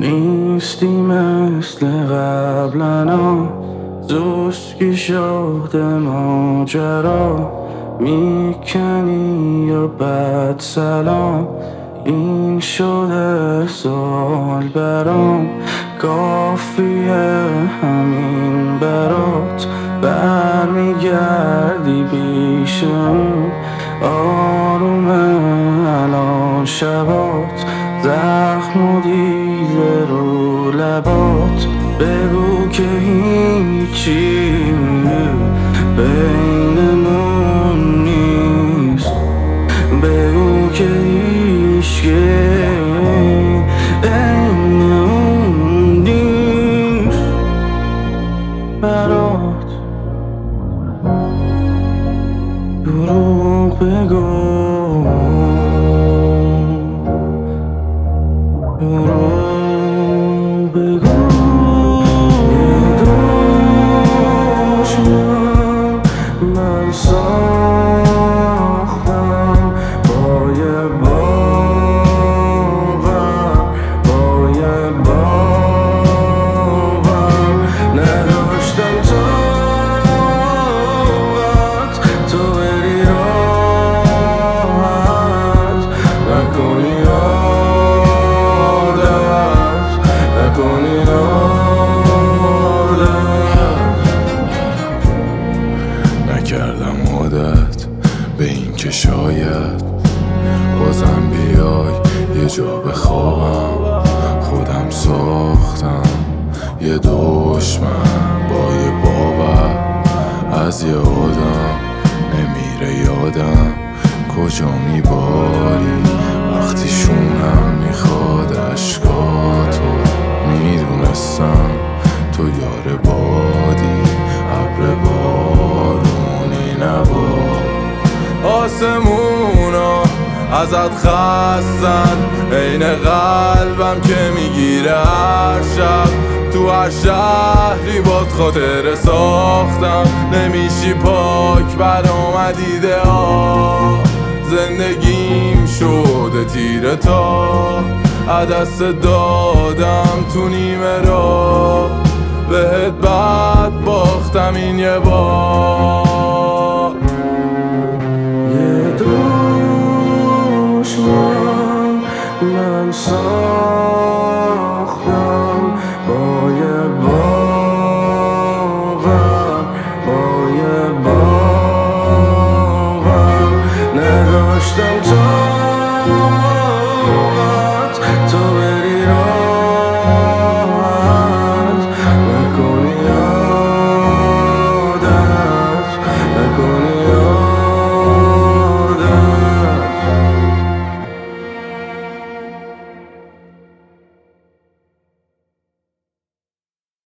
نیستی مثل قبلنا، زوسکی شده ماجرا، میکنی یا بد سلام. این شده سوال برام، کافیه همین برات. برمیگردی پیشم، آرومه الان شبات، زخم و دیده رو لبات. بگو که هیچی بینمون نیست، بگو که هیچی بینمون نیست. برات دروغ بگو، دروغ بگو. یه دشمن من ساختم با یه باور، با یه باور. نداشتم طاقت تو بری راحت، نکنی عادت، نکنی عادت. نکردم عادت به این که شاید بازم بیای یه جا بخوابم. خودم ساختم یه دشمن با یه باور، از یه آدم نمیره یادم کجا میباری وقتی شونم میخواد اشکاتو. میدونستم تو یار بادی، ابر بارونی نباد. آسمونا ازت خستن، عین قلبم که میگیره هر شب. تو هر شهری باد خاطره ساختم، نمیشی پاک برام دیده ها. زندگیم شده تیره تا دست دادم تو نیمه را. بهت بد باختم این یه بار.